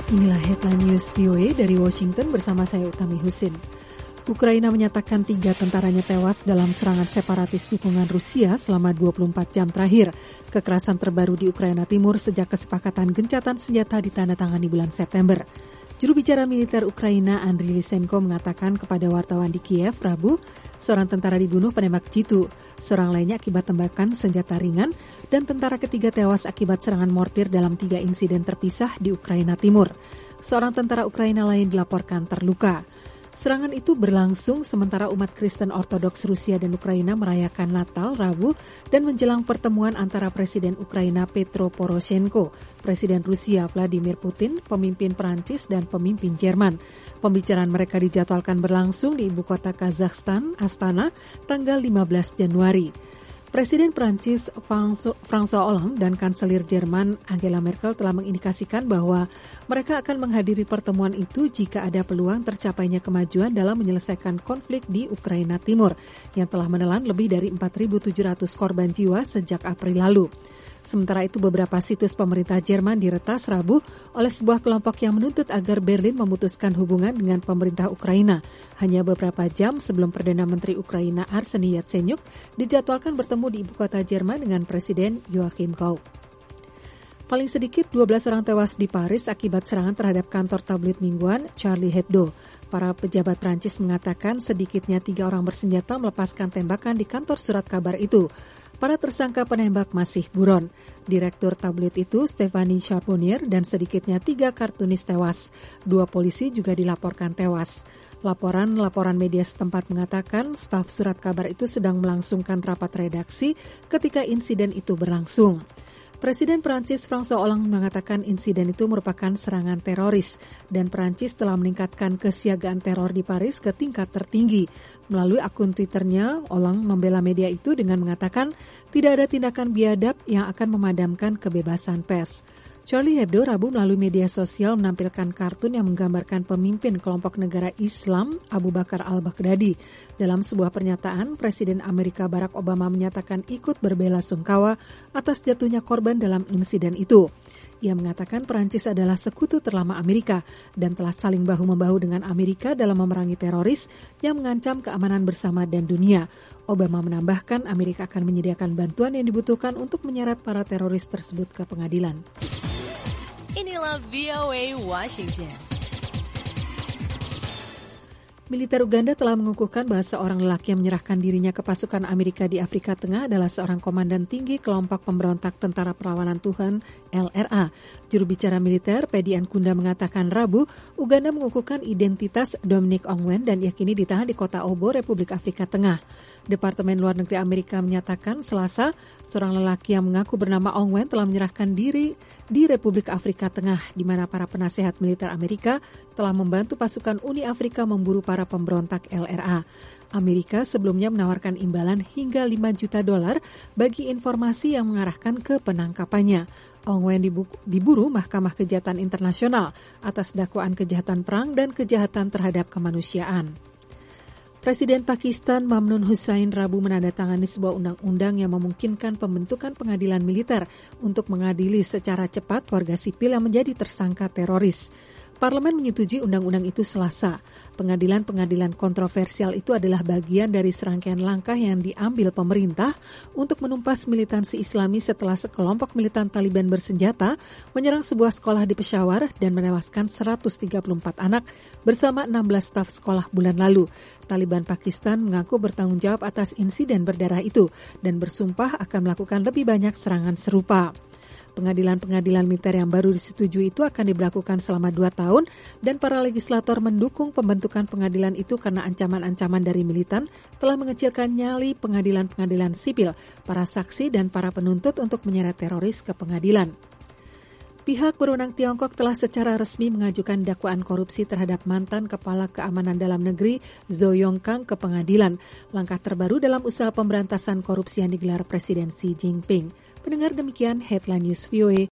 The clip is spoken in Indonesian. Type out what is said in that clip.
Inilah headline news VOA dari Washington bersama saya Utami Husin. Ukraina menyatakan 3 tentaranya tewas dalam serangan separatis dukungan Rusia selama 24 jam terakhir. Kekerasan terbaru di Ukraina Timur sejak kesepakatan gencatan senjata ditandatangani bulan September. Juru bicara militer Ukraina Andriy Lysenko mengatakan kepada wartawan di Kiev Rabu, seorang tentara dibunuh penembak jitu, seorang lainnya akibat tembakan senjata ringan, dan tentara ketiga tewas akibat serangan mortir dalam 3 insiden terpisah di Ukraina Timur. Seorang tentara Ukraina lain dilaporkan terluka. Serangan itu berlangsung sementara umat Kristen Ortodoks Rusia dan Ukraina merayakan Natal Rabu dan menjelang pertemuan antara Presiden Ukraina Petro Poroshenko, Presiden Rusia Vladimir Putin, pemimpin Perancis dan pemimpin Jerman. Pembicaraan mereka dijadwalkan berlangsung di ibu kota Kazakhstan, Astana, tanggal 15 Januari. Presiden Perancis François Hollande dan Kanselir Jerman Angela Merkel telah mengindikasikan bahwa mereka akan menghadiri pertemuan itu jika ada peluang tercapainya kemajuan dalam menyelesaikan konflik di Ukraina Timur yang telah menelan lebih dari 4.700 korban jiwa sejak April lalu. Sementara itu beberapa situs pemerintah Jerman diretas Rabu oleh sebuah kelompok yang menuntut agar Berlin memutuskan hubungan dengan pemerintah Ukraina. Hanya beberapa jam sebelum Perdana Menteri Ukraina Arseniy Yatsenyuk dijadwalkan bertemu di ibu kota Jerman dengan Presiden Joachim Gauck. Paling sedikit 12 orang tewas di Paris akibat serangan terhadap kantor tabloid mingguan Charlie Hebdo. Para pejabat Prancis mengatakan sedikitnya 3 orang bersenjata melepaskan tembakan di kantor surat kabar itu. Para tersangka penembak masih buron. Direktur tabloid itu, Stéphanie Charbonnier, dan sedikitnya 3 kartunis tewas. 2 polisi juga dilaporkan tewas. Laporan media setempat mengatakan staf surat kabar itu sedang melangsungkan rapat redaksi ketika insiden itu berlangsung. Presiden Perancis François Hollande mengatakan insiden itu merupakan serangan teroris dan Perancis telah meningkatkan kesiagaan teror di Paris ke tingkat tertinggi. Melalui akun Twitternya, Hollande membela media itu dengan mengatakan tidak ada tindakan biadab yang akan memadamkan kebebasan pers. Charlie Hebdo Rabu melalui media sosial menampilkan kartun yang menggambarkan pemimpin kelompok negara Islam Abu Bakar al-Baghdadi. Dalam sebuah pernyataan, Presiden Amerika Barack Obama menyatakan ikut berbelasungkawa atas jatuhnya korban dalam insiden itu. Ia mengatakan Perancis adalah sekutu terlama Amerika dan telah saling bahu-membahu dengan Amerika dalam memerangi teroris yang mengancam keamanan bersama dan dunia. Obama menambahkan Amerika akan menyediakan bantuan yang dibutuhkan untuk menyeret para teroris tersebut ke pengadilan. Inilah VOA Washington. Militer Uganda telah mengukuhkan bahwa seorang lelaki yang menyerahkan dirinya ke pasukan Amerika di Afrika Tengah adalah seorang komandan tinggi kelompok pemberontak Tentara Perlawanan Tuhan LRA. Juru bicara militer Pedi Ankunda mengatakan Rabu, Uganda mengukuhkan identitas Dominic Ongwen dan yakini ditahan di kota Obo, Republik Afrika Tengah. Departemen Luar Negeri Amerika menyatakan Selasa, seorang lelaki yang mengaku bernama Ongwen telah menyerahkan diri di Republik Afrika Tengah, di mana para penasehat militer Amerika telah membantu pasukan Uni Afrika memburu para pemberontak LRA. Amerika sebelumnya menawarkan imbalan hingga $5 juta bagi informasi yang mengarahkan ke penangkapannya. Ongwen diburu Mahkamah Kejahatan Internasional atas dakwaan kejahatan perang dan kejahatan terhadap kemanusiaan. Presiden Pakistan Mamnoon Hussain Rabu menandatangani sebuah undang-undang yang memungkinkan pembentukan pengadilan militer untuk mengadili secara cepat warga sipil yang menjadi tersangka teroris. Parlemen menyetujui undang-undang itu Selasa. Pengadilan-pengadilan kontroversial itu adalah bagian dari serangkaian langkah yang diambil pemerintah untuk menumpas militansi Islami setelah sekelompok militan Taliban bersenjata menyerang sebuah sekolah di Peshawar dan menewaskan 134 anak bersama 16 staf sekolah bulan lalu. Taliban Pakistan mengaku bertanggung jawab atas insiden berdarah itu dan bersumpah akan melakukan lebih banyak serangan serupa. Pengadilan-pengadilan militer yang baru disetujui itu akan diberlakukan selama 2 tahun dan para legislator mendukung pembentukan pengadilan itu karena ancaman-ancaman dari militan telah mengecilkan nyali pengadilan-pengadilan sipil, para saksi dan para penuntut untuk menyeret teroris ke pengadilan. Pihak berwenang Tiongkok telah secara resmi mengajukan dakwaan korupsi terhadap mantan Kepala Keamanan Dalam Negeri Zhou Yongkang ke pengadilan, langkah terbaru dalam usaha pemberantasan korupsi yang digelar Presiden Xi Jinping. Pendengar demikian Headline News VOA